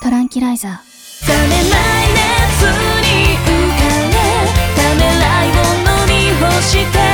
トランキライザー。 冷めない熱に浮かれためらいを飲み干して